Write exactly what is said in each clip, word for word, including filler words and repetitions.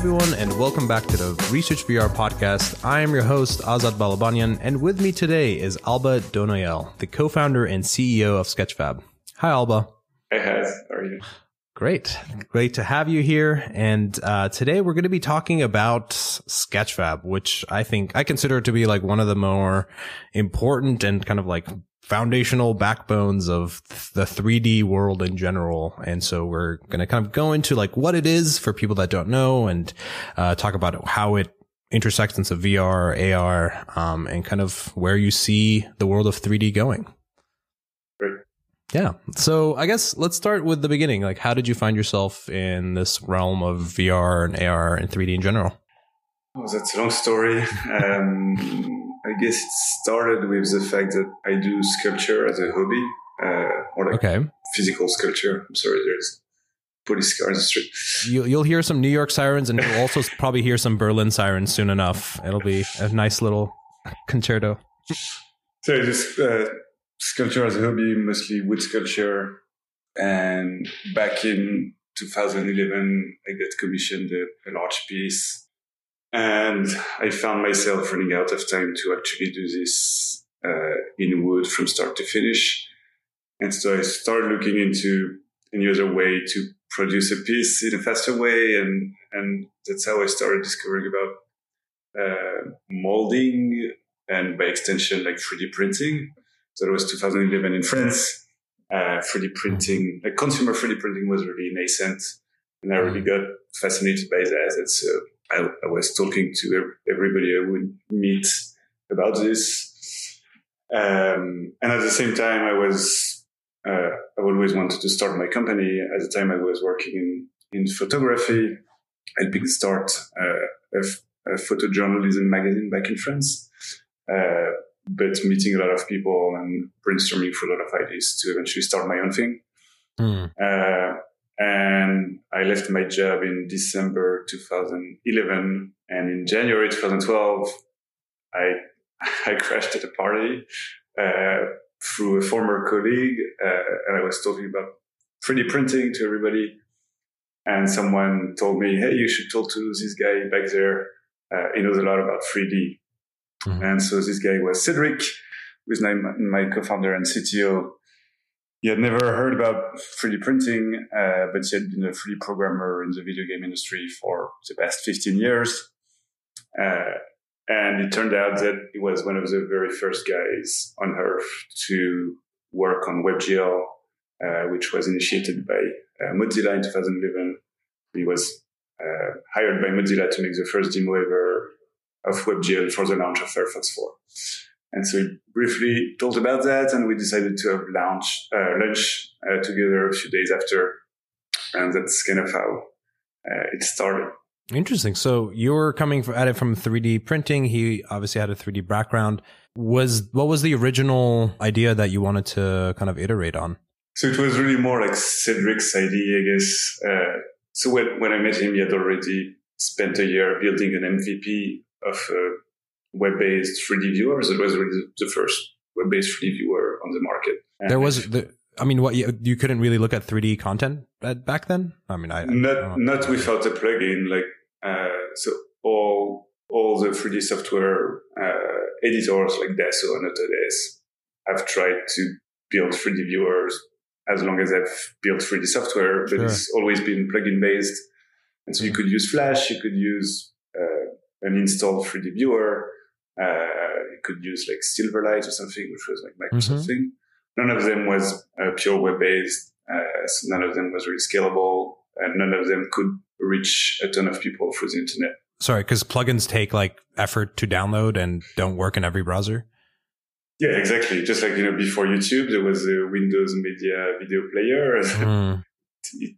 everyone, and welcome back to the Research V R podcast. I am your host, Azad Balabanyan, and with me today is Alba Donoyel, the co-founder and C E O of Sketchfab. Hi, Alba. Hey, Haz. How are you? Great. Great to have you here. And uh, today we're going to be talking about Sketchfab, which I think I consider to be like one of the more important and kind of like foundational backbones of the three D world in general. And so we're going to kind of go into like what it is for people that don't know and uh, talk about how it intersects into V R, A R, um, and kind of where you see the world of three D going. Great. Yeah. So I guess let's start with the beginning. Like, how did you find yourself in this realm of V R and A R and three D in general? Oh, that's a long story. Um, I guess it started with the fact that I do sculpture as a hobby, uh, or like okay. physical sculpture. I'm sorry, there's police car in the street. You, you'll hear some New York sirens, and you'll also probably hear some Berlin sirens soon enough. It'll be a nice little concerto. So I just uh, sculpture as a hobby, mostly wood sculpture. And back in two thousand eleven, I got commissioned a, a large piece. And I found myself running out of time to actually do this uh, in wood from start to finish. And so I started looking into any other way to produce a piece in a faster way. And, and that's how I started discovering about uh, molding and by extension, like three D printing. So that was two thousand eleven in France. Uh, three D printing, like consumer three D printing was really nascent. And I really got fascinated by that. And so I, I was talking to everybody I would meet about this. Um, and at the same time, I was, uh, I always wanted to start my company. At the time I was working in, in photography, helping start uh, a, a photojournalism magazine back in France. Uh, but meeting a lot of people and brainstorming for a lot of ideas to eventually start my own thing. Mm. Uh, And I left my job in December two thousand eleven. And in January two thousand twelve, I I crashed at a party uh, through a former colleague. Uh, and I was talking about three D printing to everybody. And someone told me, hey, you should talk to this guy back there. Uh, he knows a lot about three D. Mm-hmm. And so this guy was Cedric, who's my, my co-founder and C T O. He had never heard about three D printing, uh, but he had been a three D programmer in the video game industry for the past fifteen years. Uh, and it turned out that he was one of the very first guys on Earth to work on WebGL, uh, which was initiated by uh, Mozilla in two thousand eleven. He was uh, hired by Mozilla to make the first demo ever of WebGL for the launch of Firefox four. And so he briefly told about that, and we decided to have lunch, uh, lunch uh, together a few days after. And that's kind of how uh, it started. Interesting. So you were coming at it from three D printing. He obviously had a three D background. Was what was the original idea that you wanted to kind of iterate on? So it was really more like Cedric's idea, I guess. Uh, so when, when I met him, he had already spent a year building an M V P of uh, web-based three D viewers. It was really the first web-based three D viewer on the market. And there was the, I mean, what you, you couldn't really look at three D content at, back then. I mean, I not I not without a plugin. Like uh, so, all all the three D software uh, editors like Dassault and Autodesk have tried to build three D viewers as long as I've built three D software, but sure. It's always been plugin based, and so you could use Flash, you could use uh, an installed three D viewer. Uh, you could use like Silverlight or something, which was like Microsoft mm-hmm. thing. None of them was uh, pure web-based. Uh, so none of them was really scalable, and none of them could reach a ton of people through the internet. Sorry, because plugins take like effort to download and don't work in every browser. Yeah, exactly. Just like, you know, before YouTube, there was a Windows Media Video Player. Mm. it,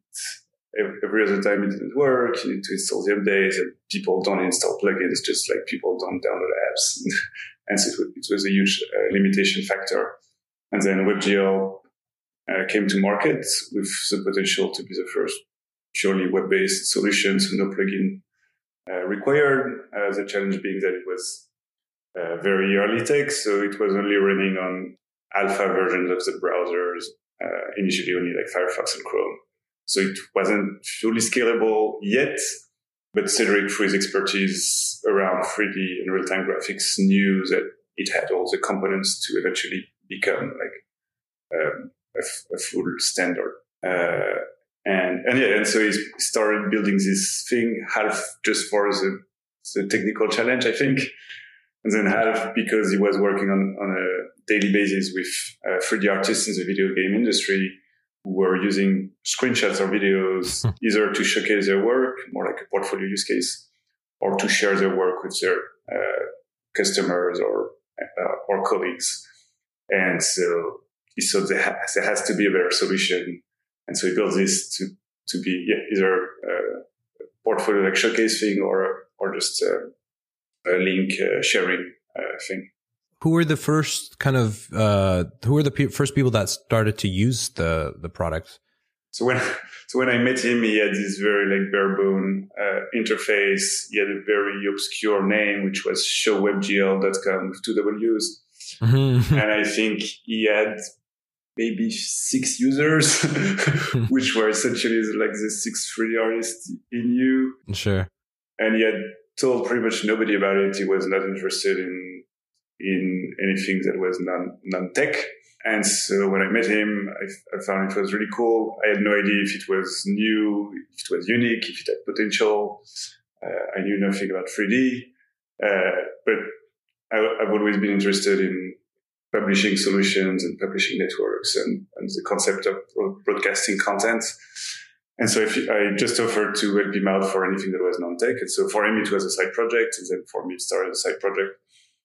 Every other time it didn't work, you need to install the updates, and people don't install plugins, just like people don't download apps. And so it was, it was a huge uh, limitation factor. And then WebGL uh, came to market with the potential to be the first purely web-based solution, so no plugin uh, required. Uh, the challenge being that it was uh, very early tech, so it was only running on alpha versions of the browsers, uh, initially only like Firefox and Chrome. So it wasn't fully scalable yet, but Cedric, through his expertise around three D and real-time graphics, knew that it had all the components to eventually become like um, a, f- a full standard. Uh, and and yeah, and so he started building this thing half just for the, the technical challenge, I think, and then half because he was working on on a daily basis with uh, three D artists in the video game industry who were using screenshots or videos either to showcase their work, more like a portfolio use case, or to share their work with their uh, customers or uh, or colleagues. And so he thought there has, there has to be a better solution. And so he built this to, to be yeah, either a portfolio like showcase thing or or just a, a link uh, sharing uh, thing. Who were the first kind of uh, who were the pe- first people that started to use the the product? So when so when I met him, he had this very like bare bone uh, interface. He had a very obscure name, which was show web g l dot com with two W's. Mm-hmm. And I think he had maybe six users, which were essentially like the six three D artists he knew. Sure. And he had told pretty much nobody about it. He was not interested in in anything that was non non tech. And so when I met him, I, I found it was really cool. I had no idea if it was new, if it was unique, if it had potential. Uh, I knew nothing about three D, uh, but I, I've always been interested in publishing solutions and publishing networks and, and the concept of broadcasting content. And so if I just offered to help him out for anything that was non-tech. And so for him, it was a side project. And then for me, it started a side project.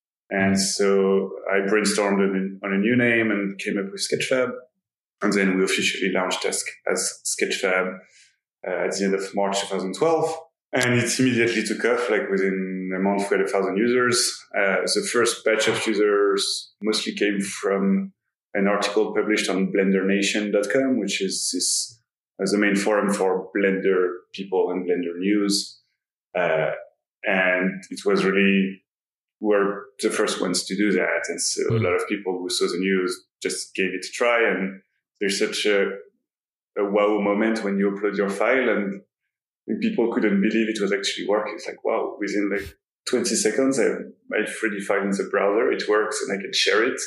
And so I brainstormed on, on a new name and came up with Sketchfab. And then we officially launched as, as Sketchfab uh, at the end of March twenty twelve. And it immediately took off. Like within a month, we had a thousand users. Uh, the first batch of users mostly came from an article published on blender nation dot com, which is this as the main forum for Blender people and Blender news. Uh, and it was really, we were the first ones to do that. And so mm. a lot of people who saw the news just gave it a try. And there's such a, a wow moment when you upload your file and people couldn't believe it was actually working. It's like, wow, within like twenty seconds, I have my three D file in the browser. It works and I can share it.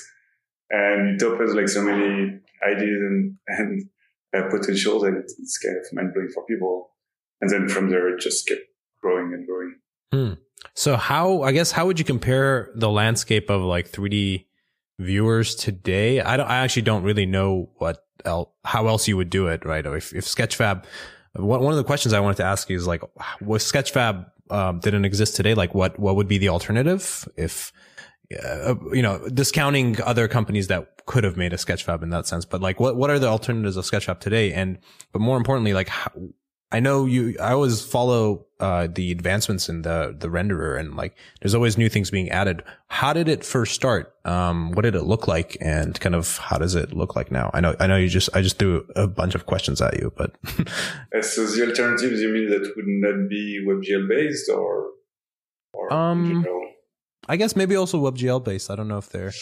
And it opens like so many ideas and, and uh, potentials, and it's kind of mind-blowing for people. And then from there, it just kept growing and growing. Hmm. So how, I guess, how would you compare the landscape of like three D viewers today? I don't, I actually don't really know what else, how else you would do it, right? Or if, if Sketchfab, one of the questions I wanted to ask you is like, was Sketchfab, um, didn't exist today? Like what, what would be the alternative if, uh, you know, discounting other companies that could have made a Sketchfab in that sense, but like what, what are the alternatives of Sketchfab today? And, but more importantly, like how, I know you, I always follow, uh, the advancements in the, the renderer and like there's always new things being added. How did it first start? Um, what did it look like and kind of how does it look like now? I know, I know you just, I just threw a bunch of questions at you, but. uh, so the alternatives, you mean that would not be WebGL based or, or um, in general? I guess maybe also WebGL based. I don't know if they're.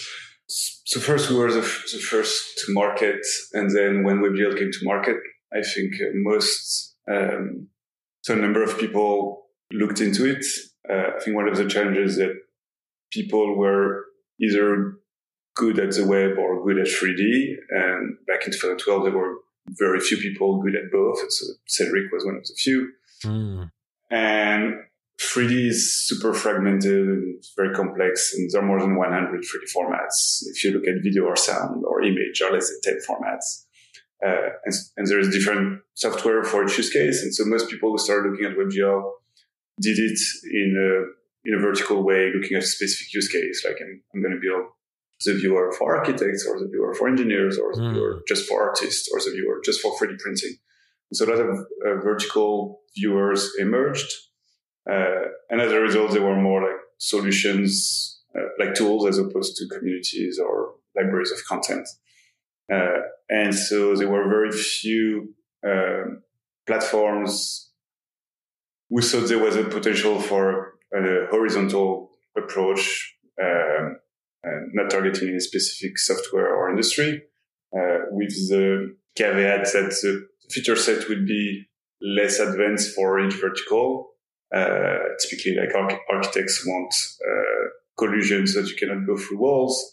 So first we were the, f- the first to market. And then when WebGL came to market, I think uh, most, um, so a number of people looked into it. Uh, I think one of the challenges that people were either good at the web or good at three D. And back in twenty twelve, there were very few people good at both. So Cedric was one of the few. Mm. And three D is super fragmented and it's very complex. And there are more than one hundred three D formats. If you look at video or sound or image, or less than ten formats. Uh, and, and there's different software for each use case. And so most people who started looking at WebGL did it in a, in a vertical way, looking at a specific use case. Like I'm, I'm going to build the viewer for architects or the viewer for engineers or the mm. viewer just for artists or the viewer just for three D printing. And so a lot of uh, vertical viewers emerged. Uh, and as a result, there were more like solutions, uh, like tools as opposed to communities or libraries of content. Uh, and so there were very few uh, platforms who thought there was a potential for a horizontal approach, uh, and not targeting any specific software or industry, uh, with the caveat that the feature set would be less advanced for each vertical Uh, typically, like arch- architects want uh, collusion so that you cannot go through walls,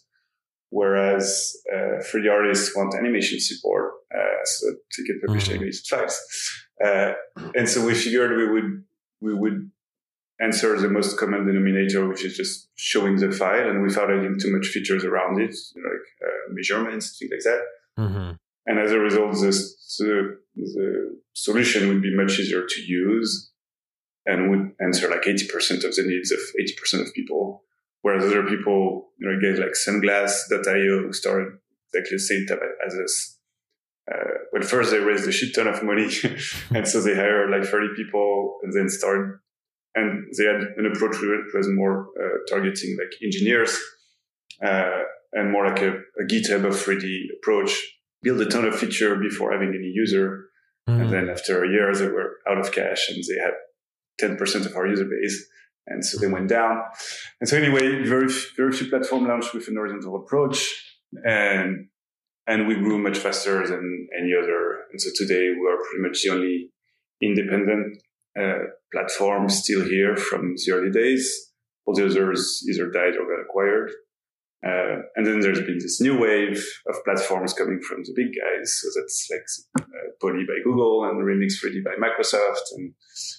whereas uh, three D artists want animation support uh, so that they can publish Mm-hmm. animated files. Uh, and so we figured we would we would answer the most common denominator, which is just showing the file, and without adding too much features around it, you know, like uh, measurements, things like that. Mm-hmm. And as a result, this, the, the solution would be much easier to use and would answer like eighty percent of the needs of eighty percent of people. Whereas other people, you know, guys like Sunglass dot io who started exactly the same time as us. Uh, but first they raised a shit ton of money. And so they hired like thirty people and then started, and they had an approach that was more uh, targeting like engineers uh, and more like a, a GitHub of three D approach. Build a ton of feature before having any user. Mm-hmm. And then after a year, they were out of cash and they had ten percent of our user base. And so they went down. And so anyway, very, very few platforms launched with an horizontal approach. And, and we grew much faster than any other. And so today we are pretty much the only independent uh, platform still here from the early days. All the others either died or got acquired. Uh, and then there's been this new wave of platforms coming from the big guys. So that's like uh, Poly by Google and Remix three D by Microsoft, and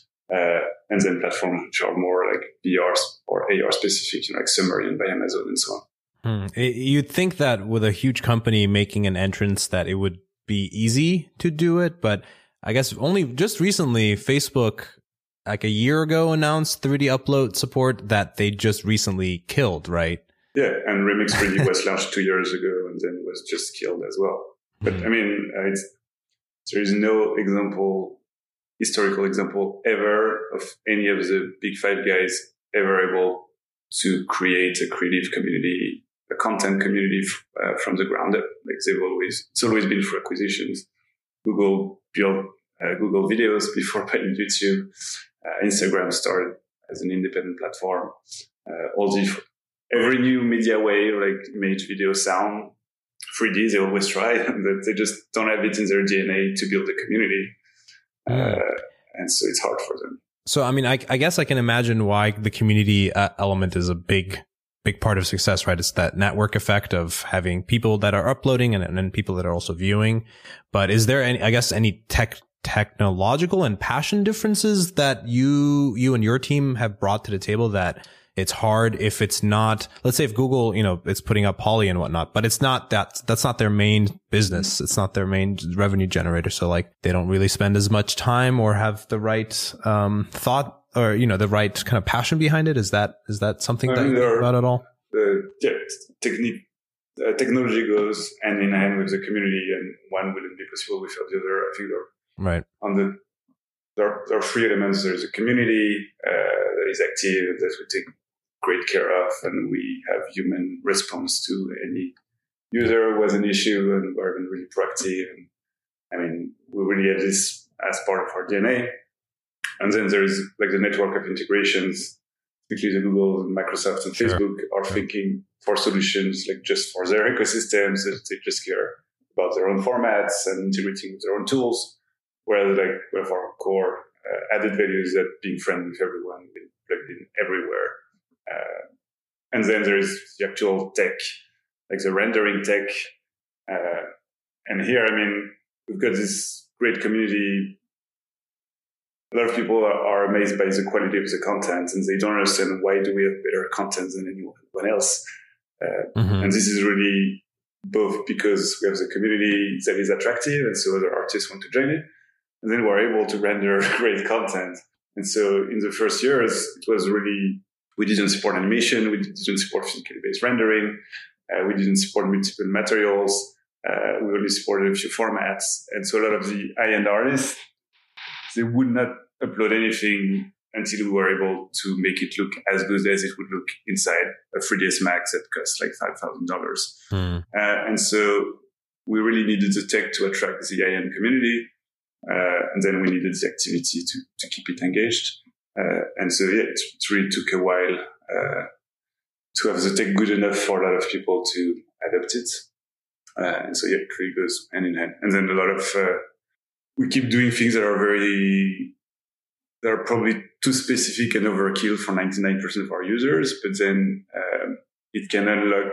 uh, and then platforms which are more like V R or A R specific, you know, like Sumerian by Amazon and so on. Hmm. You'd think that with a huge company making an entrance that it would be easy to do it, but I guess only just recently Facebook, like a year ago, announced three D upload support that they just recently killed, right? Yeah, and Remix three D was launched two years ago and then was just killed as well. But mm-hmm. I mean, uh, it's, there is no example, historical example ever of any of the big five guys ever able to create a creative community, a content community uh, from the ground up. Like they've always, it's always been through acquisitions. Google built uh, Google Videos before buying YouTube. Uh, Instagram started as an independent platform. Uh, all the Every new media way, like image, video, sound, three D, they always try, and they just don't have it in their D N A to build a community. Mm. Uh, and so it's hard for them. So, I mean, I, I guess I can imagine why the community uh, element is a big, big part of success, right? It's that network effect of having people that are uploading and, and then people that are also viewing. But is there any, I guess, any tech, technological and passion differences that you, you and your team have brought to the table that it's hard if it's not, let's say if Google, you know, it's putting up Poly and whatnot, but it's not that, that's not their main business. It's not their main revenue generator. So like they don't really spend as much time or have the right, um, thought or, you know, the right kind of passion behind it. Is that, is that something I that mean, you think about at all? Uh, yeah, technique, uh, technology goes hand in hand with the community, and one wouldn't be possible without the other. I think they're right on the, there are, there are three elements. There's a community, uh, that is active, that we take great care of, and we have human response to any user who has an issue, and we're really proactive. And I mean, we really have this as part of our D N A. And then there's like the network of integrations, particularly the Google and Microsoft and Facebook sure. are thinking for solutions like just for their ecosystems, that they just care about their own formats and integrating with their own tools. Whereas like one of our core uh, added value is that being friendly with everyone, being plugged in everywhere. Uh, and then there's the actual tech, like the rendering tech. Uh, and here, I mean, we've got this great community. A lot of people are, are amazed by the quality of the content, and they don't understand why do we have better content than anyone else. Uh, mm-hmm. And this is really both because we have the community that is attractive, and so other artists want to join it. And then we're able to render great content. And so in the first years, it was really, we didn't support animation, we didn't support physically based rendering, uh, we didn't support multiple materials, uh, we only supported a few formats. And so a lot of the high-end artists, they would not upload anything until we were able to make it look as good as it would look inside a three D S Max that costs like five thousand dollars. Mm. Uh, and so we really needed the tech to attract the high-end community. Uh, and then we needed the activity to, to keep it engaged. Uh, and so, yeah, it, it really took a while uh, to have the tech good enough for a lot of people to adopt it. Uh, and so, yeah, it really goes hand in hand. And then a lot of, uh, we keep doing things that are very they're probably too specific and overkill for ninety-nine percent of our users, but then um, it can unlock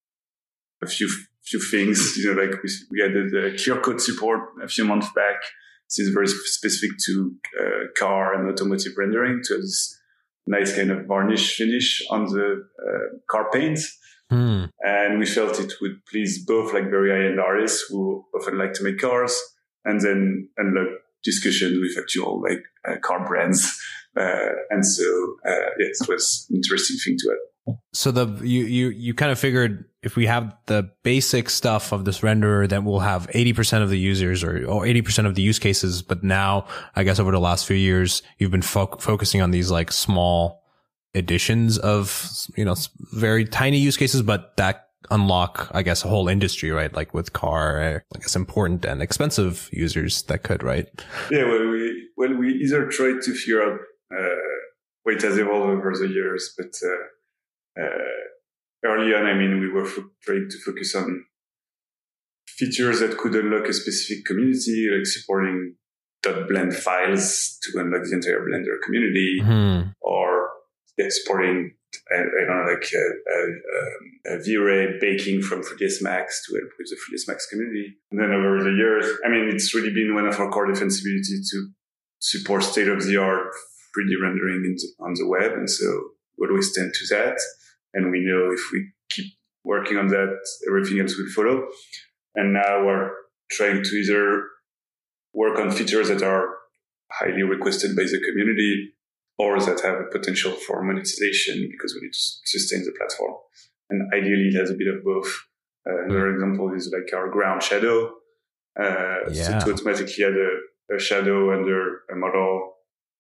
a few few things. You know, like we, we added the clear code support a few months back. This is very specific to uh, car and automotive rendering, to have this nice kind of varnish finish on the uh, car paint. Hmm. And we felt it would please both like very high-end artists who often like to make cars, and then unlock discussion with actual like uh, car brands. Uh, and so, uh, yeah, it was an interesting thing to add. So the you you you kind of figured if we have the basic stuff of this renderer, then we'll have eighty percent of the users or, or eighty percent of the use cases. But now, I guess over the last few years, you've been fo- focusing on these like small additions of, you know, very tiny use cases, but that unlock, I guess, a whole industry, right? Like with car, I guess, important and expensive users that could, right? Yeah, well, we well we either tried to figure out uh, way it has evolved over the years, but. Uh, Uh, early on, I mean, we were fo- trying to focus on features that could unlock a specific community, like supporting .blend files to unlock the entire Blender community, mm-hmm. or yeah, supporting, I, I don't know, like uh, uh, um, a V-Ray baking from three ds Max to help with the three ds Max community. And then over the years, I mean, it's really been one of our core defensibility to support state-of-the-art three D rendering in the, on the web, and so we always tend to that. And we know if we keep working on that, everything else will follow. And now we're trying to either work on features that are highly requested by the community or that have a potential for monetization because we need to sustain the platform. And ideally, it has a bit of both. Uh, another example is like our ground shadow. Uh, yeah. so to automatically add a, a shadow under a model.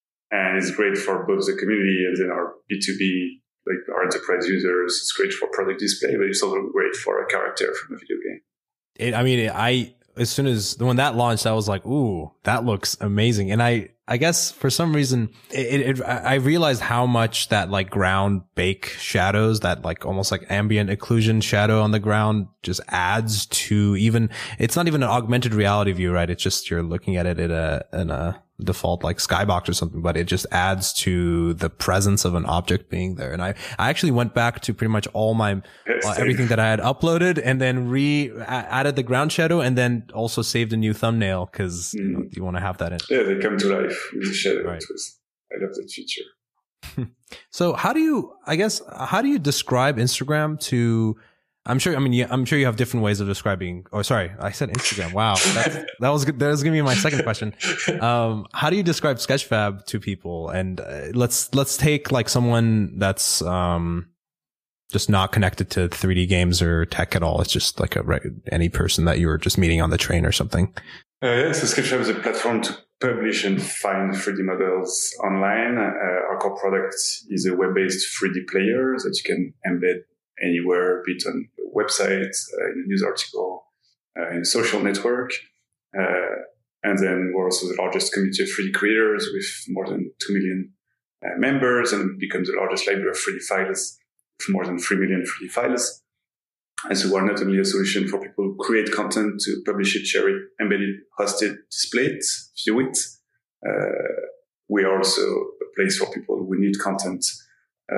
And it's great for both the community and then our B two B, like our enterprise users. It's great for product display, but it's also great for a character from a video game. It, I mean, I, as soon as when that launched, I was like, ooh, that looks amazing. And I, I guess for some reason, it, it, I realized how much that like ground bake shadows, that like almost like ambient occlusion shadow on the ground just adds to even, it's not even an augmented reality view, right? It's just, you're looking at it in a, in a default like skybox or something, but it just adds to the presence of an object being there. And I, I actually went back to pretty much all my, uh, everything that I had uploaded and then re added the ground shadow and then also saved a new thumbnail because mm. you know, you want to have that in. Yeah, they come to life with the shadow. Right. Was, I love that feature. So how do you, I guess, how do you describe Instagram to, I'm sure, I mean, yeah, I'm sure you have different ways of describing, oh, sorry, I said Instagram. Wow. That's, that was good. That was going to be my second question. Um, how do you describe Sketchfab to people? And uh, let's, let's take like someone that's, um, just not connected to three D games or tech at all. It's just like a, any person that you were just meeting on the train or something. Uh, yeah, so Sketchfab is a platform to publish and find three D models online. Uh, our core product is a web-based three D player that you can embed anywhere, be it on your website, uh, in a news article, uh, in a social network. Uh, and then we're also the largest community of three D creators with more than two million uh, members, and it becomes the largest library of three D files with more than three million three D files. And so we're not only a solution for people who create content to publish it, share it, embed it, host it, display it, view it. Uh, we are also a place for people who need content uh,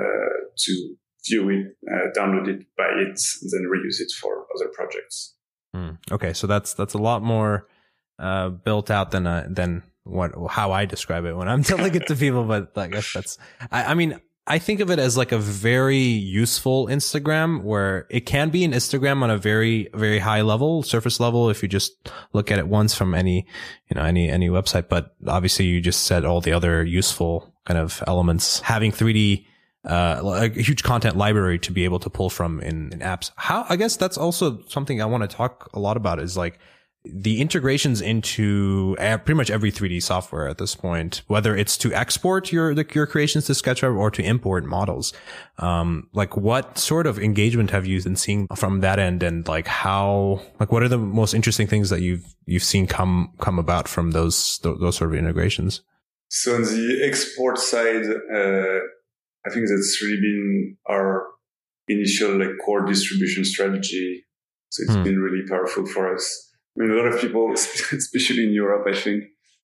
to view it, uh, download it, buy it, and then reuse it for other projects. Mm, okay, so that's that's a lot more uh, built out than uh, than what how I describe it when I'm telling it to people. But I guess that's I, I mean. I think of it as like a very useful Instagram where it can be an Instagram on a very, very high level, surface level, if you just look at it once from any, you know, any, any website. But obviously you just said all the other useful kind of elements, having three D, uh, a huge content library to be able to pull from in, in apps. How, I guess that's also something I want to talk a lot about is like, the integrations into pretty much every three D software at this point, whether it's to export your your creations to Sketchfab or to import models. Um, like what sort of engagement have you been seeing from that end, and like how, like what are the most interesting things that you've you've seen come come about from those those sort of integrations? So on the export side, uh, I think that's really been our initial like core distribution strategy. So it's hmm. been really powerful for us. I mean, a lot of people, especially in Europe, I think,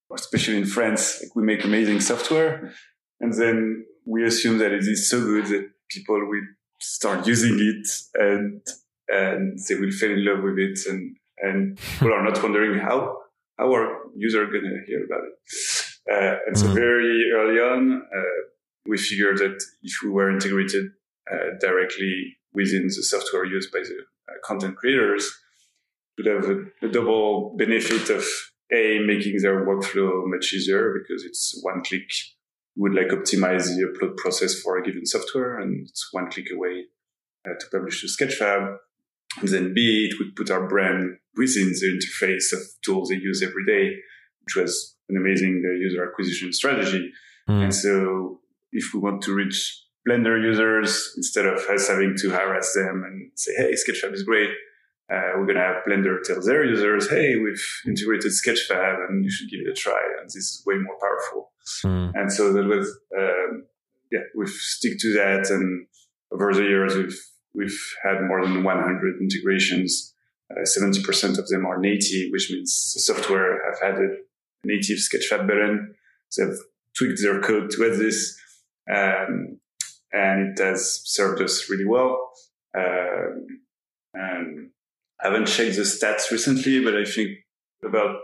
especially in France, like we make amazing software, and then we assume that it is so good that people will start using it and and they will fall in love with it, and and people are not wondering how how are users going to hear about it. Uh, and mm-hmm. so very early on, uh, we figured that if we were integrated uh, directly within the software used by the uh, content creators, we would have a, a double benefit of A, making their workflow much easier because it's one click. We would like optimize the upload process for a given software, and it's one click away uh, to publish to Sketchfab. And then B, it would put our brand within the interface of tools they use every day, which was an amazing uh, user acquisition strategy. Mm. And so if we want to reach Blender users, instead of us having to harass them and say, hey, Sketchfab is great, uh, we're going to have Blender tell their users, hey, we've integrated Sketchfab and you should give it a try. And this is way more powerful. Mm. And so that was, um, yeah, we've stick to that. And over the years, we've We've had more than one hundred integrations. Uh, seventy percent of them are native, which means the software have added a native Sketchfab button. So they've tweaked their code to add this. Um, and it has served us really well. Um, and I haven't checked the stats recently, but I think about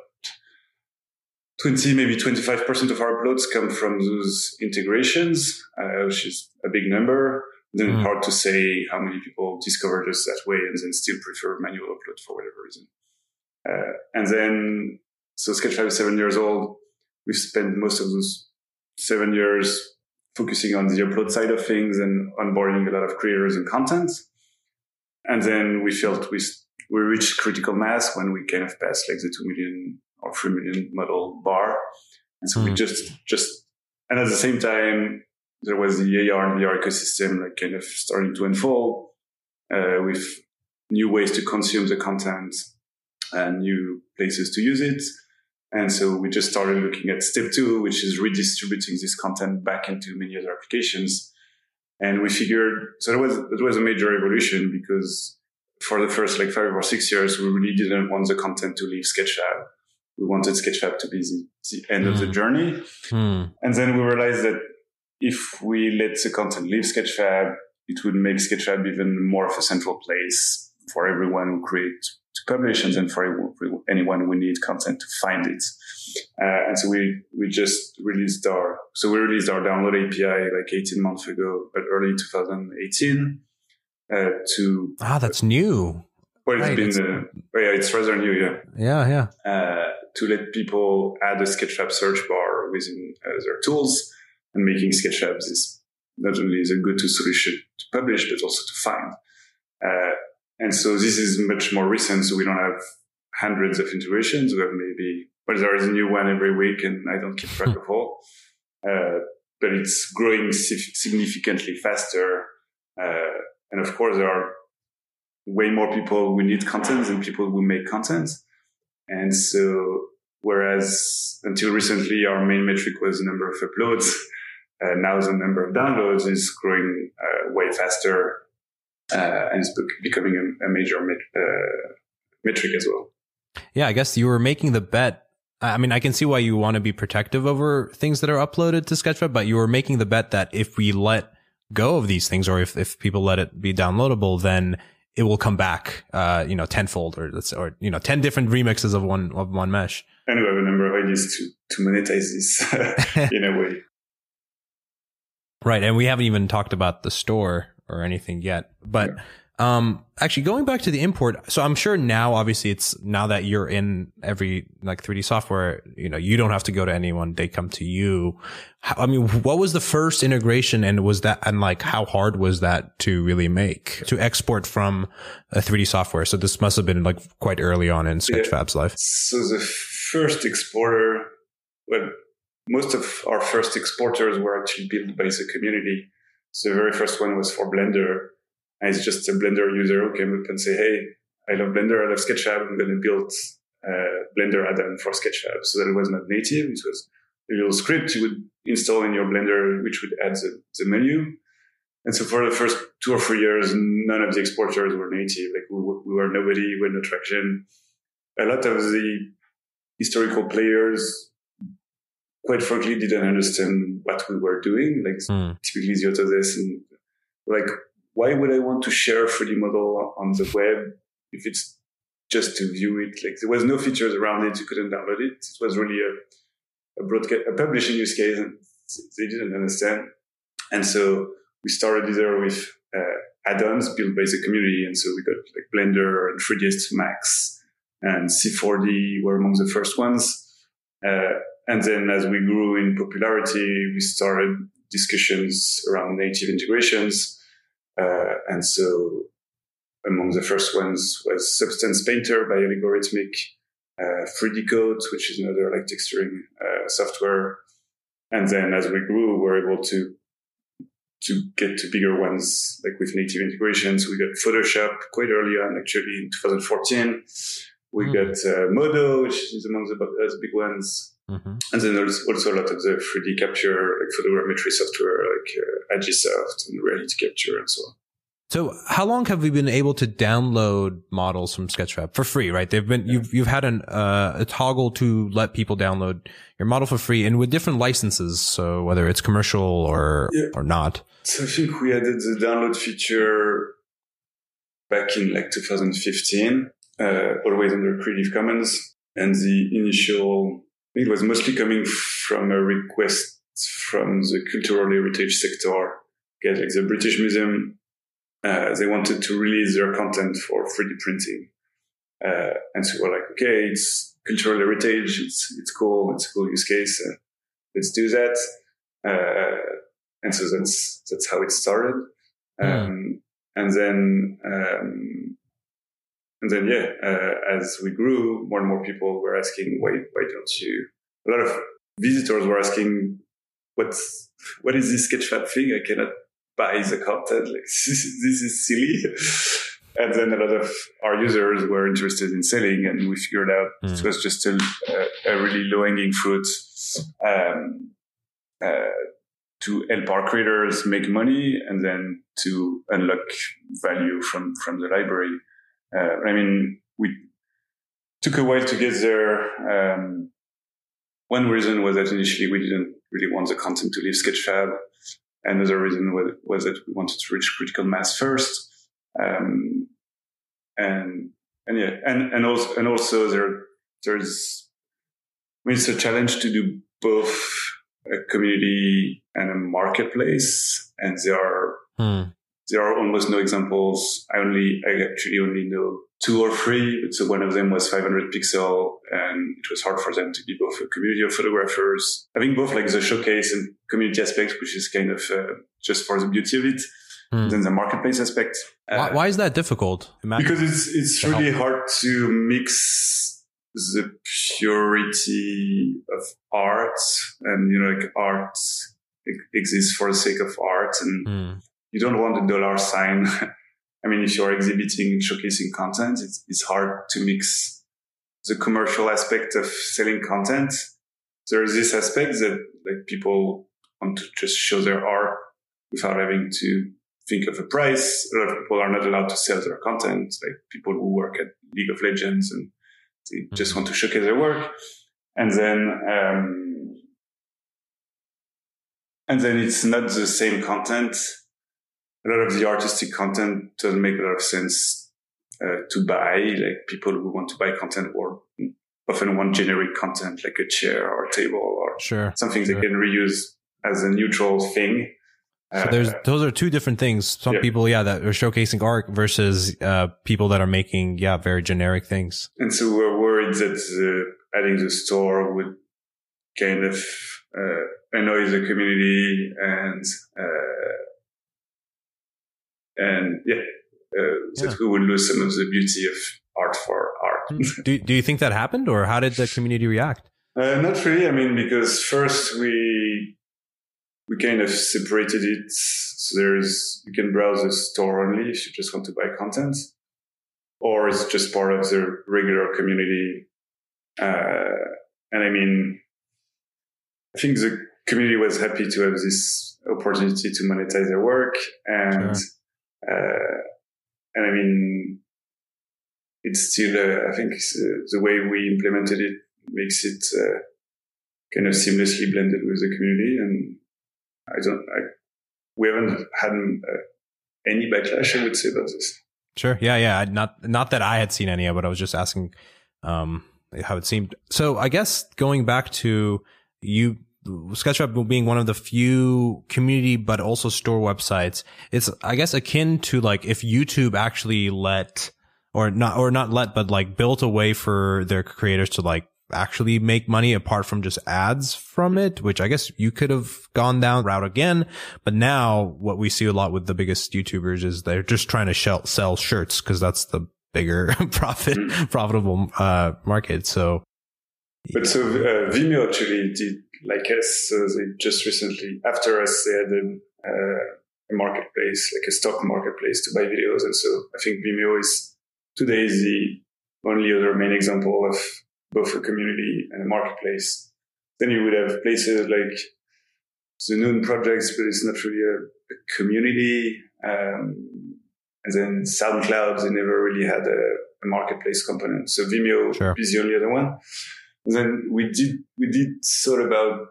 twenty, maybe twenty-five percent of our uploads come from those integrations, uh, which is a big number. Then mm. hard to say how many people discovered us that way and then still prefer manual upload for whatever reason. Uh, and then, so Sketchfab is seven years old. We've spent most of those seven years focusing on the upload side of things and onboarding a lot of creators and content. And then we felt we, we reached critical mass when we kind of passed like the two million or three million model bar. And so mm. we just, just, and at the same time, there was the A R and V R ecosystem like kind of starting to unfold uh, with new ways to consume the content and new places to use it. And so we just started looking at step two, which is redistributing this content back into many other applications. And we figured, so it was, it was a major evolution because for the first like five or six years, we really didn't want the content to leave Sketchfab. We wanted Sketchfab to be the, the end mm. of the journey. Mm. And then we realized that if we let the content leave Sketchfab, it would make Sketchfab even more of a central place for everyone who creates to publish and then for anyone who need content to find it. Uh, and so we, we just released our, so we released our download A P I like eighteen months ago, but early twenty eighteen, uh, to. Ah, that's new. Well, it's right, been, uh, oh yeah, it's rather new, yeah. Yeah, yeah. Uh, to let people add a Sketchfab search bar within uh, their tools. And making Sketchfab is not only is a go-to solution to publish, but also to find. Uh, and so this is much more recent. So we don't have hundreds of integrations. We have maybe, well, there is a new one every week and I don't keep track of all. Uh, but it's growing significantly faster. Uh, and of course, there are way more people who need content than people who make content. And so, whereas until recently, our main metric was the number of uploads, Uh, now the number of downloads is growing uh, way faster uh, and it's becoming a, a major met- uh, metric as well. Yeah, I guess you were making the bet. I mean, I can see why you want to be protective over things that are uploaded to Sketchfab, but you were making the bet that if we let go of these things or if, if people let it be downloadable, then it will come back, uh, you know, tenfold or, or, you know, ten different remixes of one, of one mesh. And we have a number of ideas to, to monetize this in a way. Right. And we haven't even talked about the store or anything yet. But yeah. um, actually, going back to the import. So I'm sure now, obviously, it's now that you're in every like three D software, you know, you don't have to go to anyone. They come to you. How, I mean, what was the first integration and was that and like how hard was that to really make to export from a three D software? So this must have been like quite early on in Sketchfab's yeah. life. So the first exporter, well, most of our first exporters were actually built by the community. So the very first one was for Blender. And it's just a Blender user who came up and say, hey, I love Blender, I love Sketchfab, I'm going to build a Blender add-on for Sketchfab. So that it was not native. It was a little script you would install in your Blender, which would add the, the menu. And so for the first two or three years, none of the exporters were native. Like we, we were nobody, we had no traction. A lot of the historical players quite frankly didn't understand what we were doing. Like mm. typically the Autodesk, and like, why would I want to share a three D model on the web if it's just to view it? Like there was no features around it. You couldn't download it. It was really a, a broadcast, a publishing use case, and they didn't understand. And so we started either with uh, add-ons built by the community. And so we got like Blender and three D S Max and C four D were among the first ones. Uh, and then as we grew in popularity, we started discussions around native integrations. Uh, and so among the first ones was Substance Painter by Allegorithmic, uh, three D Code, which is another like texturing uh, software. And then as we grew, we were able to to get to bigger ones, like with native integrations. We got Photoshop quite early on, actually in two thousand fourteen. We mm-hmm. got uh, Modo, which is among the, uh, the big ones. Mm-hmm. And then there's also a lot of the three D capture, like photogrammetry software, like uh, Agisoft and Reality Capture and so on. So how long have we been able to download models from Sketchfab for free, right? They've been, yeah. you've, you've had an, uh, a toggle to let people download your model for free and with different licenses. So whether it's commercial or, yeah. or not. So I think we added the download feature back in like two thousand fifteen, uh, always under Creative Commons. And the initial, I think it was mostly coming from a request from the cultural heritage sector. Okay, like the British Museum, Uh, they wanted to release their content for three D printing. Uh, and so we're like, okay, it's cultural heritage. It's, it's cool. It's a cool use case. Uh, let's do that. Uh, and so that's, that's how it started. Um, mm. and then, um, and then, yeah, uh, as we grew, more and more people were asking, why, why don't you, a lot of visitors were asking, what's, what is this Sketchfab thing? I cannot buy the content. Like, this is silly. And then a lot of our users were interested in selling, and we figured out mm. it was just a, a really low-hanging fruit um, uh, to help our creators make money and then to unlock value from, from the library. Uh, I mean, we took a while to get there. Um, one reason was that initially we didn't really want the content to leave Sketchfab. Another reason was, was that we wanted to reach critical mass first. Um, and, and yeah, and, and also, and also there, there's, I mean, it's a challenge to do both a community and a marketplace. And there are, hmm. there are almost no examples. I only, I actually only know two or three. But so one of them was five hundred pixel, and it was hard for them to be both a community of photographers, having both like the showcase and community aspect, which is kind of uh, just for the beauty of it. Hmm. Then the marketplace aspect. Uh, why, why is that difficult? Imagine because it's it's really help. hard to mix the purity of art, and you know, like art exists for the sake of art, and hmm. you don't want a dollar sign. I mean, if you're exhibiting and showcasing content, it's, it's hard to mix the commercial aspect of selling content. There is this aspect that like people want to just show their art without having to think of a price. A lot of people are not allowed to sell their content, like people who work at League of Legends, and they just want to showcase their work. And then, um, and then it's not the same content. A lot of the artistic content doesn't make a lot of sense uh, to buy. Like people who want to buy content or often want generic content, like a chair or a table or sure, something sure. they can reuse as a neutral thing. So there's uh, those are two different things. Some yeah. people, yeah, that are showcasing art versus uh, people that are making, yeah, very generic things. And so we're worried that uh, adding the store would kind of uh, annoy the community and. Uh, And yeah, uh, that yeah. we would lose some of the beauty of art for art. do Do you think that happened, or how did the community react? Uh, not really. I mean, because first we we kind of separated it. So there's you can browse the store only if you just want to buy content, or it's just part of the regular community. Uh, and I mean, I think the community was happy to have this opportunity to monetize their work, and. Sure. Uh, and I mean, it's still, uh, I think uh, the way we implemented it makes it uh, kind of seamlessly blended with the community. And I don't, I, we haven't had uh, any backlash, I would say, about this. Sure. Yeah. Yeah. Not, not that I had seen any, but I was just asking, um, how it seemed. So I guess going back to you, Sketchfab being one of the few community, but also store websites, it's, I guess, akin to like if YouTube actually let, or not, or not let, but like built a way for their creators to like actually make money apart from just ads from it, which I guess you could have gone down route again. But now what we see a lot with the biggest YouTubers is they're just trying to sell, sell shirts because that's the bigger profit, mm. profitable, uh, market. So. But so uh, Vimeo actually did like us. So they just recently, after us, they had a, uh, a marketplace, like a stock marketplace to buy videos. And so I think Vimeo is today the only other main example of both a community and a marketplace. Then you would have places like the Noon projects, but it's not really a, a community. Um, and then SoundCloud, they never really had a, a marketplace component. So Vimeo sure. is the only other one. And then we did, we did thought about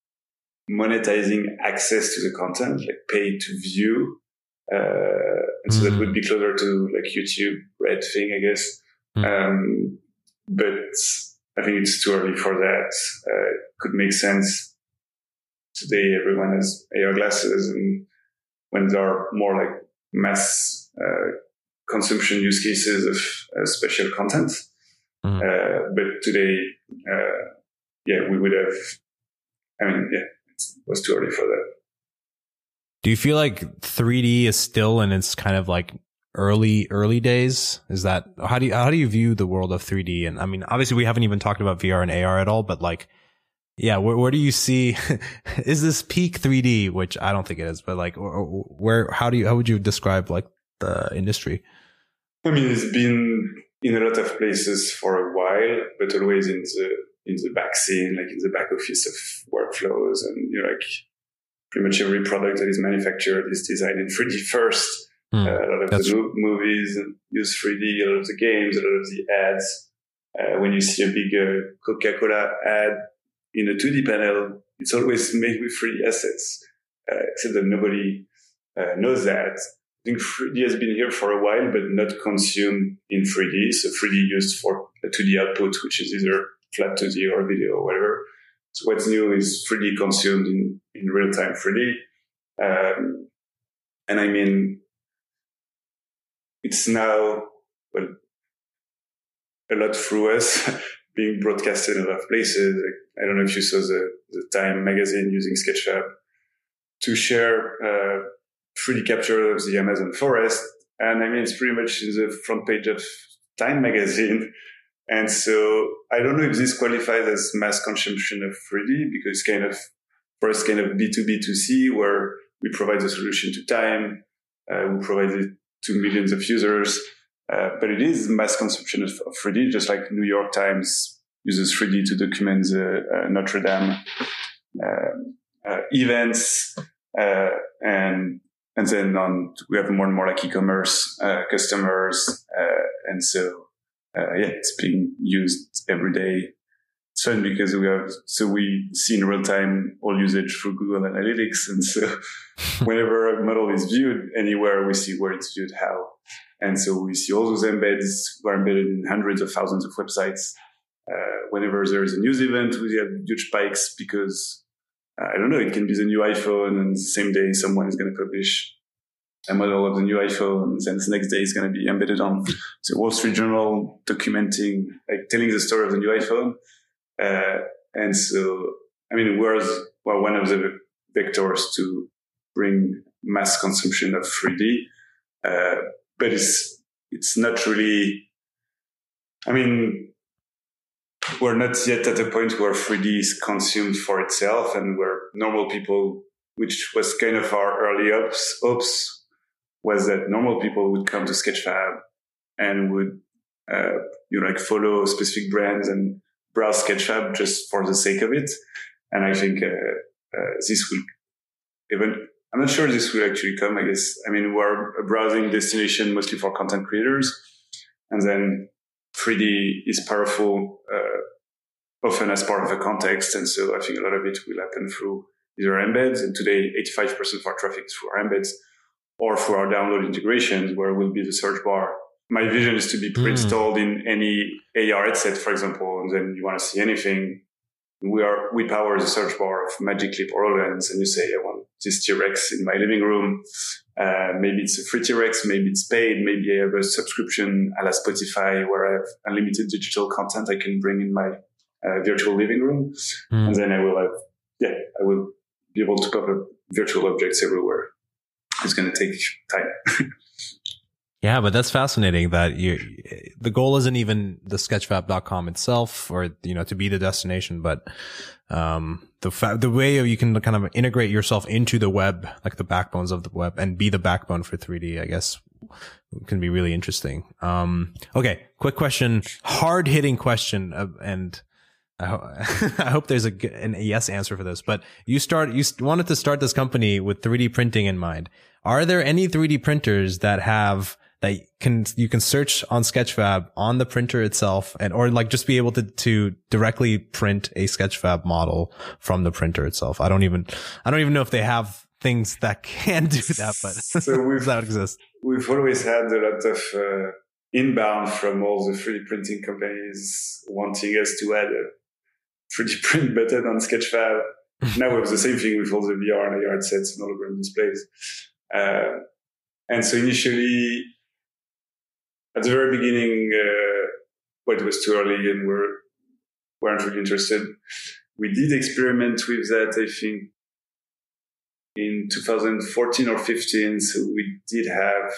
monetizing access to the content, like pay to view. Uh, and so mm. that would be closer to like YouTube Red thing, I guess. Mm. Um, but I think it's too early for that. Uh, it could make sense. Today, everyone has A R glasses, and when there are more like mass uh, consumption use cases of uh, special content. Mm. Uh, but today, uh, yeah, we would have, I mean, yeah, it was too early for that. Do you feel like three D is still in its kind of like early, early days? Is that, how do you, how do you view the world of three D? And I mean, obviously we haven't even talked about V R and A R at all, but like, yeah, where, where do you see, is this peak three D, which I don't think it is, but like, where, how do you, how would you describe like the industry? I mean, it's been in a lot of places for a while, but always in the, in the back scene, like in the back office of workflows. And you're like, pretty much every product that is manufactured is designed in three D first. Mm, uh, a lot of the mo- movies use three D, a lot of the games, a lot of the ads. Uh, when you see a big uh, Coca-Cola ad in a two D panel, it's always made with three D assets, uh, except that nobody uh, knows that. I think three D has been here for a while, but not consumed in three D. So three D used for a two D output, which is either flat two D or video or whatever. So what's new is three D consumed in, in real-time three D. Um, and I mean, it's now, well, a lot through us being broadcasted in a lot of places. Like, I don't know if you saw the, the Time magazine using Sketchfab to share uh, three D capture of the Amazon forest. And I mean, it's pretty much in the front page of Time magazine. And so I don't know if this qualifies as mass consumption of three D, because kind of, for us, kind of B two B two C, where we provide the solution to Time, uh, we provide it to millions of users. Uh, but it is mass consumption of, of three D, just like New York Times uses three D to document the uh, Notre Dame uh, uh, events. Uh, and and then on, we have more and more like e-commerce uh, customers. Uh, and so, uh, yeah, it's being used every day. It's fun because we have, so we see in real time all usage through Google Analytics. And so whenever a model is viewed anywhere, we see where it's viewed, how. And so we see all those embeds who are embedded in hundreds of thousands of websites. Uh, whenever there is a news event, we have huge spikes because, uh, I don't know, it can be the new iPhone, and the same day someone is going to publish a model of the new iPhone, and then the next day it's going to be embedded on the Wall Street Journal, documenting, like telling the story of the new iPhone. Uh, and so, I mean, we're well, one of the vectors to bring mass consumption of three D. Uh, but it's, it's not really, I mean, we're not yet at a point where three D is consumed for itself, and where normal people, which was kind of our early ops, ops was that normal people would come to Sketchfab and would, uh, you know, like follow specific brands and browse Sketchfab just for the sake of it. And I think, uh, uh, this will even, I'm not sure this will actually come, I guess. I mean, we're a browsing destination mostly for content creators. And then three D is powerful, uh, often as part of a context. And so I think a lot of it will happen through either embeds. And today, eighty-five percent of our traffic is through our embeds or through our download integrations, where will be the search bar. My vision is to be pre-installed mm. in any A R headset, for example, and then you want to see anything. We are, we power the search bar of Magic Leap or HoloLens, and you say, I want this T-Rex in my living room. Uh, maybe it's a free T-Rex, maybe it's paid, maybe I have a subscription a la Spotify where I have unlimited digital content I can bring in my uh, virtual living room. Mm. And then I will have, yeah, I will be able to pop up virtual objects everywhere. It's going to take time. Yeah, but that's fascinating that you, the goal isn't even the sketchfab dot com itself or, you know, to be the destination, but, um, the fa- the way you can kind of integrate yourself into the web, like the backbones of the web and be the backbone for three D, I guess can be really interesting. Um, okay. Quick question, hard hitting question. Uh, and I, ho- I hope there's a, an, a yes answer for this, but you start, you wanted to start this company with three D printing in mind. Are there any three D printers that have that can, you can search on Sketchfab on the printer itself and, or like just be able to, to directly print a Sketchfab model from the printer itself? I don't even, I don't even know if they have things that can do that, but so we've, that exists. We've always had a lot of, uh, inbound from all the three D printing companies wanting us to add a three D print button on Sketchfab. Now we have the same thing with all the V R and A R headsets and hologram displays. Uh, and so initially, at the very beginning, uh, well, it was too early and we weren't really interested. We did experiment with that, I think, in two thousand fourteen or fifteen. So we did have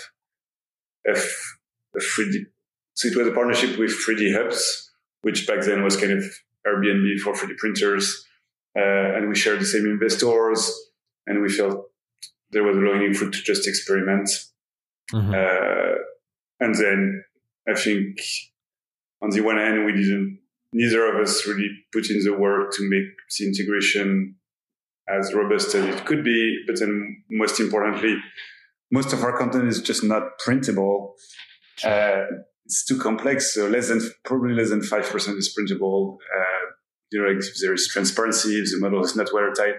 a, f- a three D. So it was a partnership with three D Hubs, which back then was kind of Airbnb for three D printers. Uh, and we shared the same investors, and we felt there was a low-hanging fruit to just experiment. Mm-hmm. Uh, and then I think on the one hand, we didn't, neither of us really put in the work to make the integration as robust as it could be. But then most importantly, most of our content is just not printable. Uh, it's too complex. So less than, probably less than five percent is printable. Uh, you know, like if there is transparency, if the model is not watertight.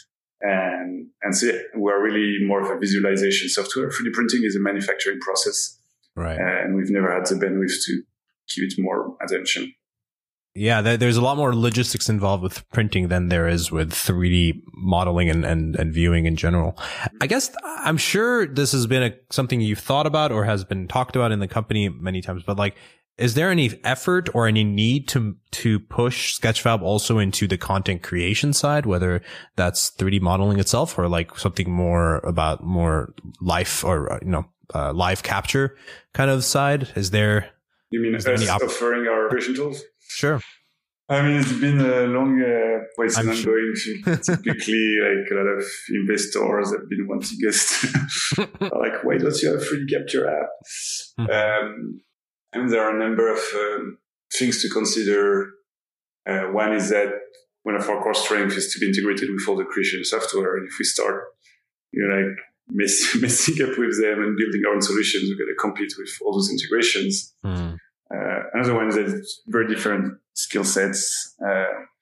And, and so yeah, we're really more of a visualization software. three D printing is a manufacturing process. Right. And we've never had the bandwidth to give it more attention. Yeah, there's a lot more logistics involved with printing than there is with three D modeling and, and, and viewing in general. I guess I'm sure this has been a, something you've thought about or has been talked about in the company many times, but like, is there any effort or any need to, to push Sketchfab also into the content creation side, whether that's three D modeling itself or like something more about more life or, you know, uh, live capture kind of side? Is there, you mean us op- offering our creation tools? Sure. I mean, it's been a long, uh, well, it's an ongoing thing. Typically, like a lot of investors have been wanting us to, like, why don't you have a three D capture app? Mm-hmm. Um, and there are a number of um, things to consider. Uh, one is that one of our core strengths is to be integrated with all the creation software. And if we start, you know, like mess, messing up with them and building our own solutions, we're going to compete with all those integrations. Mm. Uh, another one is that very different skill sets. Uh,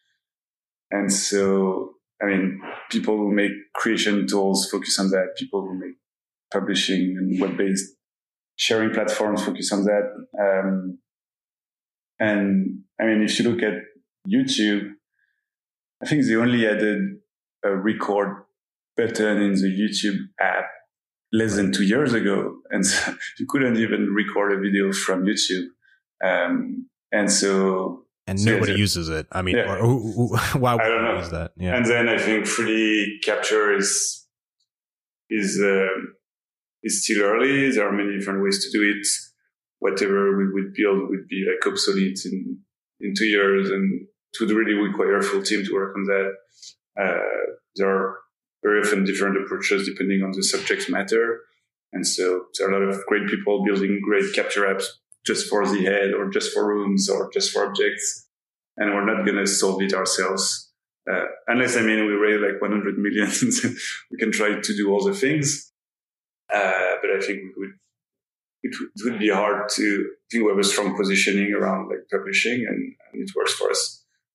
and so, I mean, people who make creation tools focus on that. People who make publishing and web-based sharing platforms focus on that. Um, and I mean, if you look at YouTube, I think they only added a record button in the YouTube app less than two years ago. And so you couldn't even record a video from YouTube. Um, and so, and so nobody yeah, uses it. I mean, yeah. or, who, who, why would I don't know. use that? Yeah. And then I think three D capture is, is, uh, is still early. There are many different ways to do it. Whatever we would build would be like obsolete in, in two years and it would really require a full team to work on that. Uh, there are very often different approaches depending on the subject matter. And so there are a lot of great people building great capture apps just for the head or just for rooms or just for objects. And we're not going to solve it ourselves. Uh, unless, I mean, we raise like one hundred million, we can try to do all the things. Uh, but I think we would, it, would, it would be hard to, I think we have a strong positioning around like publishing and, and it works for us.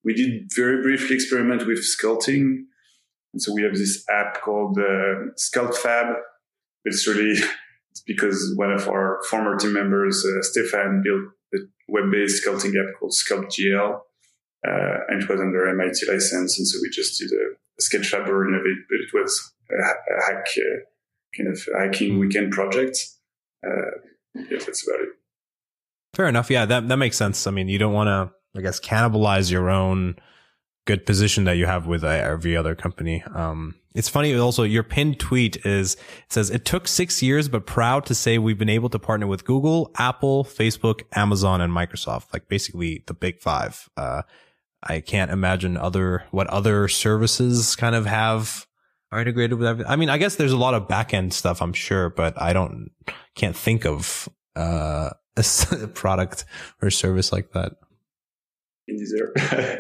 we did very briefly experiment with sculpting. And so we have this app called uh, SculptFab. It's really it's because one of our former team members, uh, Stefan, built a web-based sculpting app called SculptGL. Uh, and it was under M I T license. And so we just did a, a Sketchfab version of it, but it was a, a hack, uh, kind of hacking weekend project. Uh, yeah, that's about it. Fair enough. Yeah, that, that makes sense. I mean, you don't want to, I guess, cannibalize your own good position that you have with uh, every other company. Um, it's funny also, your pinned tweet is, it says, it took six years, but proud to say we've been able to partner with Google, Apple, Facebook, Amazon, and Microsoft, like basically the big five. Uh, I can't imagine other, what other services kind of have, are integrated with everything. I mean, I guess there's a lot of back end stuff, I'm sure, but I don't, can't think of, uh, a product or service like that. In there.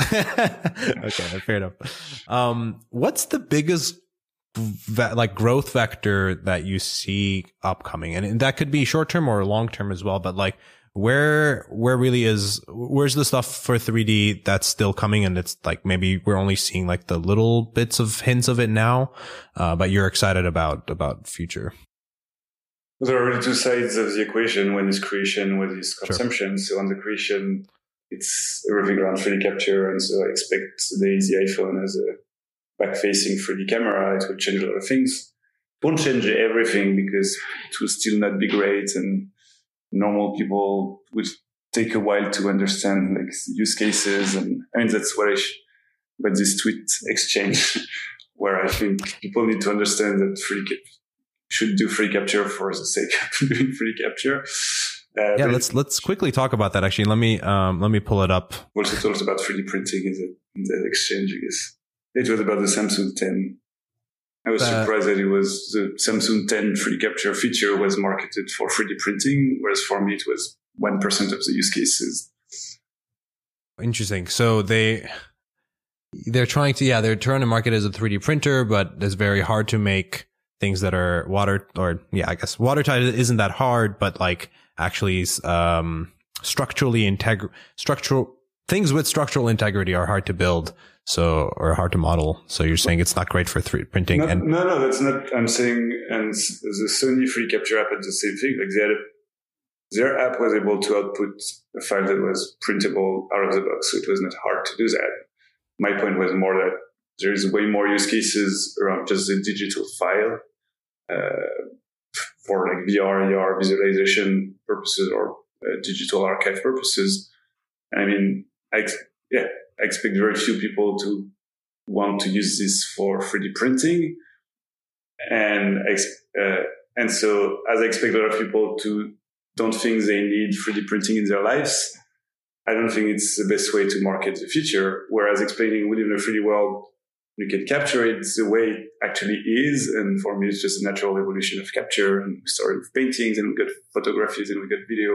Okay, fair enough. Um, what's the biggest ve- like growth vector that you see upcoming? And that could be short term or long term as well, but like where, where really is, where's the stuff for three D that's still coming? And it's like, maybe we're only seeing like the little bits of hints of it now, uh, but you're excited about, about future. There are really two sides of the equation. One is creation, one is consumption. Sure. So on the creation, it's everything around three D capture. And so I expect today the iPhone has a back-facing three D camera. It will change a lot of things. It won't change everything because it will still not be great. And normal people would take a while to understand like use cases. And I mean, that's what I, sh- but this tweet exchange where I think people need to understand that three D should do free capture for the sake of doing free capture. Uh, yeah, let's let's quickly talk about that. Actually, let me um let me pull it up. Also talked about three D printing in the, in the exchange. I guess it was about the Samsung ten. I was uh, surprised that it was the Samsung ten three D capture feature was marketed for three D printing, whereas for me it was one percent of the use cases. Interesting. So they they're trying to yeah they're trying to market it as a three D printer, but it's very hard to make things that are water or yeah I guess watertight isn't that hard, but like actually um structurally integ structural things with structural integrity are hard to build, so or hard to model. So you're saying it's not great for three D printing? No, and no, no, that's not. I'm saying, and the Sony free capture app had the same thing. Like they had a, their app was able to output a file that was printable out of the box, so it was not hard to do that. My point was more that there is way more use cases around just the digital file. Uh, for like V R, A R visualization purposes or uh, digital archive purposes. I mean, I ex- yeah, I expect very few people to want to use this for three D printing. And, uh, and so as I expect a lot of people to don't think they need three D printing in their lives, I don't think it's the best way to market the future. Whereas explaining we live in a three D world, you can capture it the way it actually is. And for me, it's just a natural evolution of capture. And we started with paintings and we got photographies and we got video.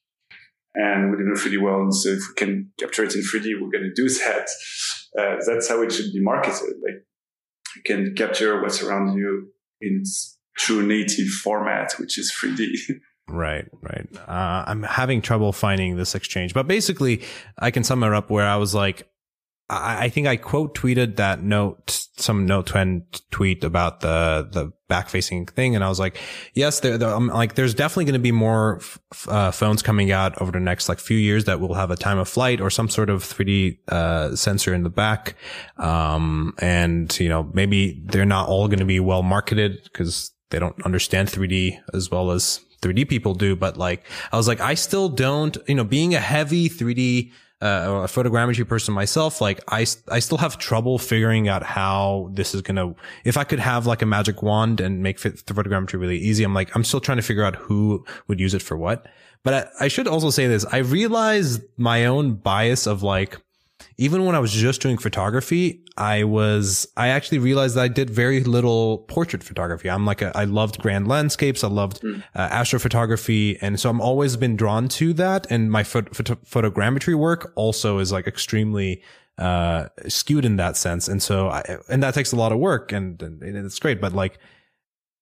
And we live in a three D world. So if we can capture it in three D, we're going to do that. Uh, that's how it should be marketed. Like you can capture what's around you in its true native format, which is three D. Right, right. Uh, I'm having trouble finding this exchange, but basically I can sum it up where I was like, I think I quote tweeted that note, some Note ten tweet about the, the back facing thing. And I was like, yes, there, there I'm like, there's definitely going to be more, uh, phones coming out over the next like few years that will have a time of flight or some sort of three D, uh, sensor in the back. Um, and, you know, maybe they're not all going to be well marketed because they don't understand three D as well as three D people do. But like, I was like, I still don't, you know, being a heavy three D Uh, or a photogrammetry person myself, like I, I still have trouble figuring out how this is going to, if I could have like a magic wand and make fit the photogrammetry really easy, I'm like, I'm still trying to figure out who would use it for what. But I, I should also say this. I realized my own bias of like, even when I was just doing photography, I was, I actually realized that I did very little portrait photography. I'm like, a, I loved grand landscapes. I loved mm. uh, astrophotography. And so I'm always been drawn to that. And my pho- photo- photogrammetry work also is like extremely, uh, skewed in that sense. And so I, and that takes a lot of work and, and, and it's great. But like,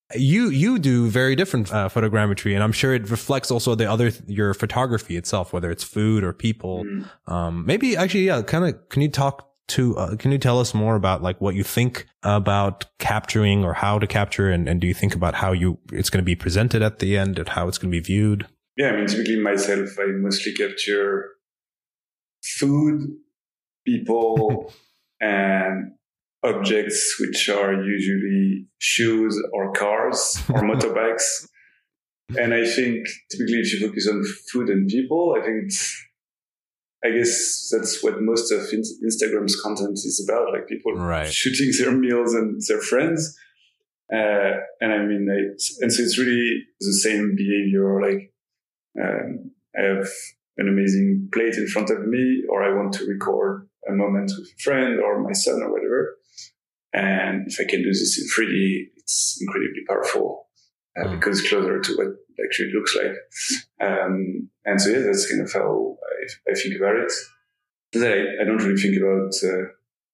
you you do very different uh, photogrammetry, and I'm sure it reflects also the other your photography itself, whether it's food or people. Mm. Um, maybe actually, yeah. Kind of, can you talk to? Uh, can you tell us more about like what you think about capturing or how to capture, and, and do you think about how you it's going to be presented at the end and how it's going to be viewed? Yeah, I mean, typically myself, I mostly capture food, people, and objects, which are usually shoes or cars or motorbikes. And I think typically if you focus on food and people, I think it's, I guess that's what most of Instagram's content is about, like people right. shooting their meals and their friends. Uh, and I mean, I, and so it's really the same behavior. Like um, I have an amazing plate in front of me, or I want to record a moment with a friend or my son or whatever. And if I can do this in three D, it's incredibly powerful uh, mm. because it's closer to what it actually looks like. Um, and so, yeah, that's kind of how I, I think about it. I, I don't really think about uh,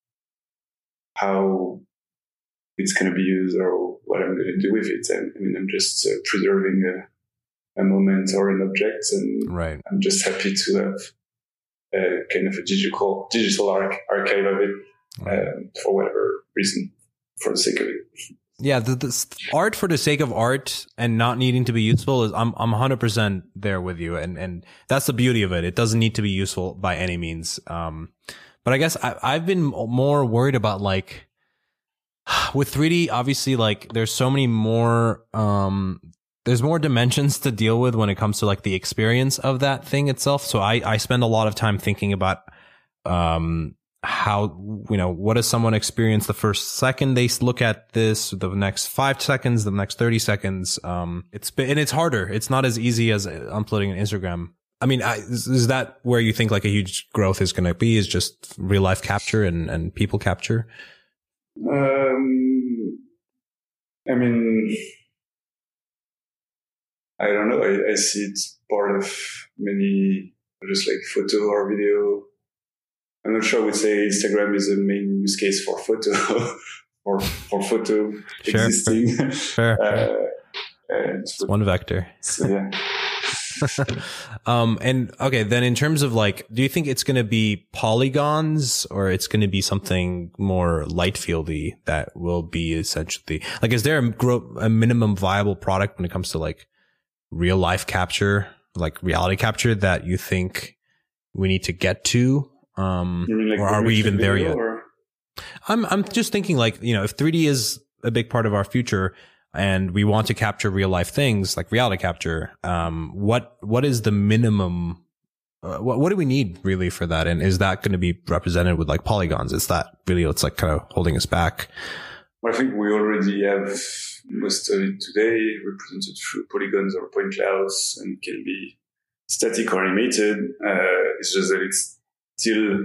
how it's going to be used or what I'm going to do with it. I, I mean, I'm just uh, preserving a, a moment or an object, and right. I'm just happy to have a, kind of a digital digital arch- archive of it. Um, for whatever reason, for the sake of it. Yeah, the, the art for the sake of art and not needing to be useful is I'm I'm one hundred percent there with you, and and that's the beauty of it. It doesn't need to be useful by any means. Um, but I guess I, I've been more worried about like with three D. Obviously, like there's so many more. Um, there's more dimensions to deal with when it comes to like the experience of that thing itself. So I I spend a lot of time thinking about um. how, you know, what does someone experience the first second they look at this, the next five seconds, the next thirty seconds. Um, it's been, and it's harder. It's not as easy as uploading an Instagram. I mean, I, is, is that where you think like a huge growth is going to be, is just real life capture and, and people capture? Um, I mean, I don't know. I, I see it's part of many, just like photo or video. I'm not sure I would say Instagram is a main use case for photo, or for photo sure. existing. Sure. Uh, it's one vector. So, yeah. um, and okay, then in terms of like, do you think it's going to be polygons or it's going to be something more light fieldy that will be essentially like, is there a, gro- a minimum viable product when it comes to like real life capture, like reality capture that you think we need to get to? Um, you mean like or are we even there yet? Or? I'm, I'm just thinking like, you know, if three D is a big part of our future and we want to capture real life things like reality capture, um, what, what is the minimum, uh, what, what do we need really for that? And is that going to be represented with like polygons? Is that really, it's like kind of holding us back? Well, I think we already have most of it today represented through polygons or point clouds, and can be static or animated. Uh, it's just that it's still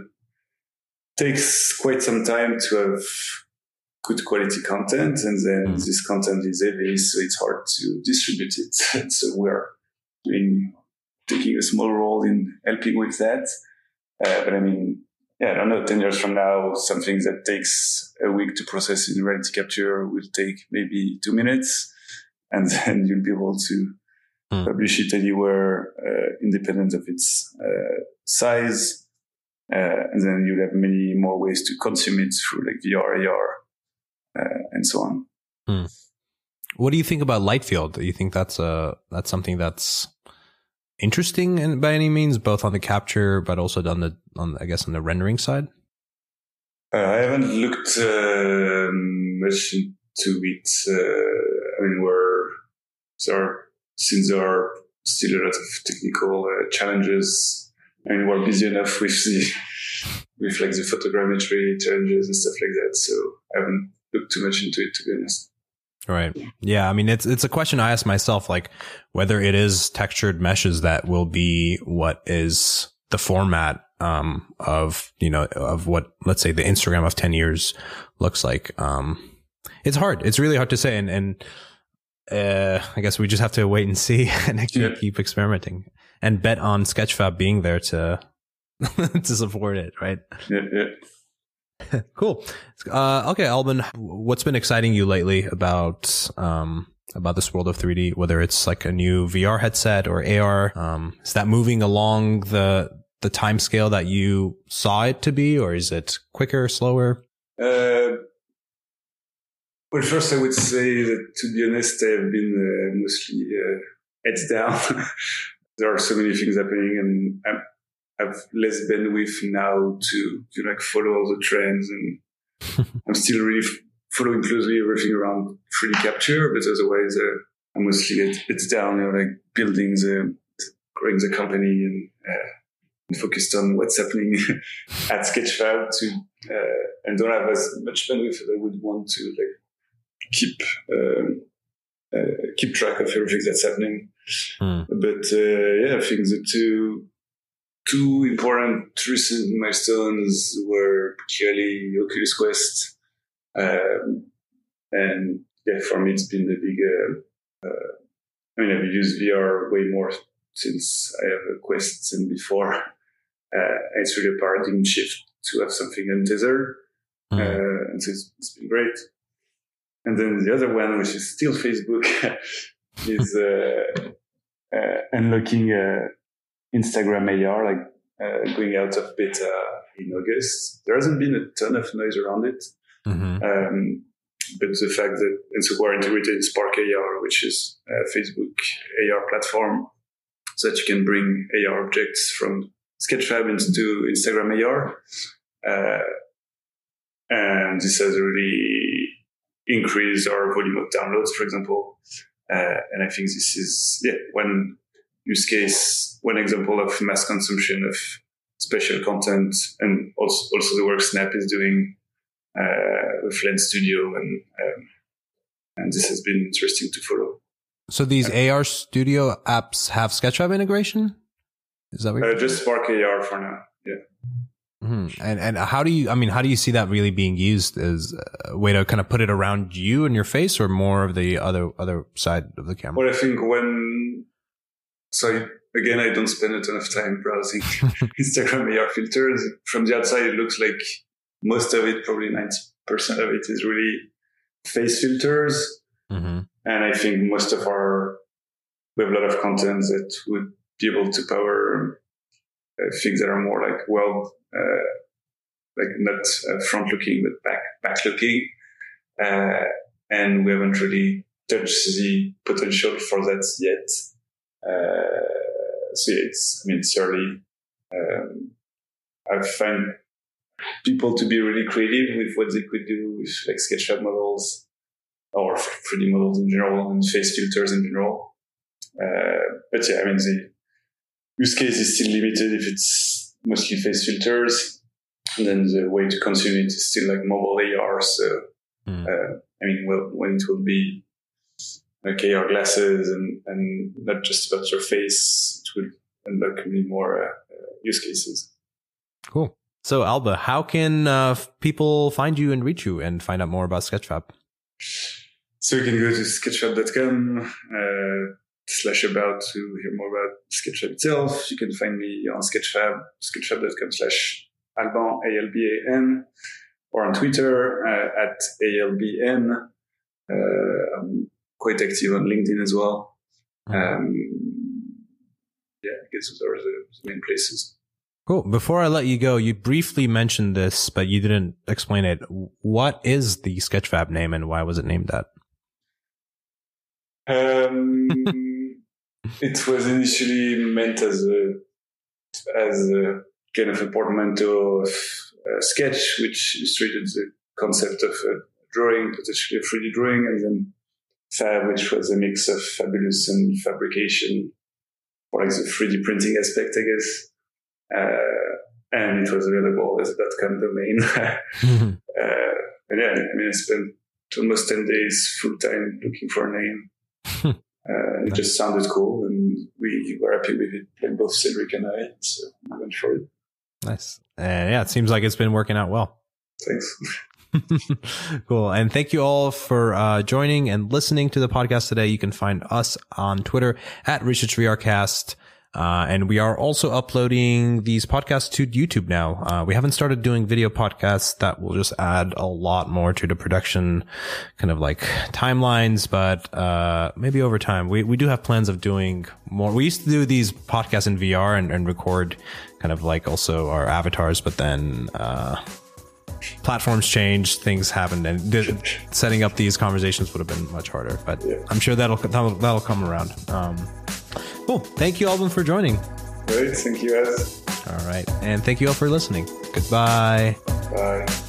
takes quite some time to have good quality content, and then mm. this content is heavy, so it's hard to distribute it. So we're doing taking a small role in helping with that. Uh, but I mean, yeah, I don't know, ten years from now, something that takes a week to process in reality capture will take maybe two minutes, and then you'll be able to mm. publish it anywhere, uh, independent of its uh, size. Uh, and then you'll have many more ways to consume it through like V R, A R, uh, and so on. Hmm. What do you think about light field? Do you think that's a that's something that's interesting in, by any means, both on the capture but also on the on I guess on the rendering side? Uh, I haven't looked uh, much into it. Uh, I mean, we're there since there are still a lot of technical uh, challenges. I mean, we're busy enough with the with like the photogrammetry challenges and stuff like that. So I haven't looked too much into it, to be honest. Right. Yeah. I mean, it's it's a question I ask myself, like whether it is textured meshes that will be what is the format um, of you know of what, let's say, the Instagram of ten years looks like. Um, it's hard. It's really hard to say, and and uh, I guess we just have to wait and see and yeah. keep experimenting. And bet on Sketchfab being there to to support it, right? Yeah, yeah. Cool. Uh, okay, Alban, what's been exciting you lately about um, about this world of three D, whether it's like a new V R headset or A R? Um, is that moving along the the time scale that you saw it to be, or is it quicker, slower? Uh, well, first I would say that, to be honest, I have been uh, mostly uh, heads down. There are so many things happening, and I'm, I have less bandwidth now to, to like follow all the trends, and I'm still really f- following closely everything around three D capture, but otherwise uh, I'm mostly heads, heads down, you know, like building the, growing the company, and uh, and focused on what's happening at Sketchfab, to uh, and don't have as much bandwidth as I would want to like keep um, uh, keep track of everything that's happening. Mm. But uh, yeah, I think the two two important recent milestones were clearly Oculus Quest, um, and yeah, for me it's been the big. Uh, uh, I mean, I've used V R way more since I have a Quest than before. Uh, it's really a paradigm shift to have something untethered, mm. uh, and so it's, it's been great. And then the other one, which is still Facebook, is uh, uh, unlocking uh, Instagram A R, like uh, going out of beta in August. There hasn't been a ton of noise around it, mm-hmm. um, but the fact that, and so we're integrated in Spark A R, which is a Facebook A R platform, so that you can bring A R objects from Sketchfab into Instagram A R. Uh, and this has really increased our volume of downloads, for example. Uh, and I think this is, yeah, one use case, one example of mass consumption of special content, and also, also the work Snap is doing uh, with Lens Studio. And, um, and this has been interesting to follow. So these A R Studio apps have Sketchfab integration? Is that what uh, just Spark A R for now? Yeah. Mm-hmm. And and how do you? I mean, how do you see that really being used as a way to kind of put it around you and your face, or more of the other other side of the camera? Well, I think when so again, I don't spend a ton of time browsing Instagram A R filters. From the outside, it looks like most of it, probably ninety percent of it, is really face filters. Mm-hmm. And I think most of our we have a lot of content that would be able to power uh, things that are more like, well, uh, like not uh, front looking, but back, back looking. Uh, and we haven't really touched the potential for that yet. Uh, so yeah, it's, I mean, it's early. Um, I find people to be really creative with what they could do with like Sketchfab models or three D models in general and face filters in general. Uh, but yeah, I mean, the use case is still limited if it's mostly face filters. And then the way to consume it is still like mobile A R. So, mm. uh, I mean, well, when it will be like A R glasses and, and not just about your face, it will unlock many more uh, uh, use cases. Cool. So, Alba, how can uh, people find you and reach you and find out more about Sketchfab? So you can go to sketchfab dot com uh, slash about to hear more about Sketchfab itself. You can find me on Sketchfab, sketchfab dot com slash Alban, A L B A N, or on Twitter uh, at A L B N. Uh, I'm quite active on LinkedIn as well. Um, yeah, I guess those are the, the main places. Cool. Before I let you go, you briefly mentioned this, but you didn't explain it. What is the Sketchfab name and why was it named that? Um, it was initially meant as a, as a kind of a portmanteau of uh, Sketch, which illustrated the concept of a drawing, potentially a three D drawing, and then Fab, which was a mix of fabulous and fabrication, or like the three D printing aspect, I guess. Uh, and it was available as a .com domain. mm-hmm. uh, and yeah, I mean, I spent almost ten days full time looking for a name. uh, it nice. Just sounded cool, and we were happy with it, like both Cedric and I, so we went for it. Nice. And uh, yeah, it seems like it's been working out well. Thanks. Cool. And thank you all for uh, joining and listening to the podcast today. You can find us on Twitter at ResearchVRcast. Uh, and we are also uploading these podcasts to YouTube now. Uh, we haven't started doing video podcasts. That will just add a lot more to the production kind of like timelines, but, uh, maybe over time. We, we do have plans of doing more. We used to do these podcasts in V R and, and record kind of like also our avatars, but then, uh, platforms changed, things happened, and th- setting up these conversations would have been much harder, but yeah. I'm sure that'll, that'll, that'll come around. Um, cool. Thank you, Alban, for joining. Great. Thank you, guys. All right. And thank you all for listening. Goodbye. Bye.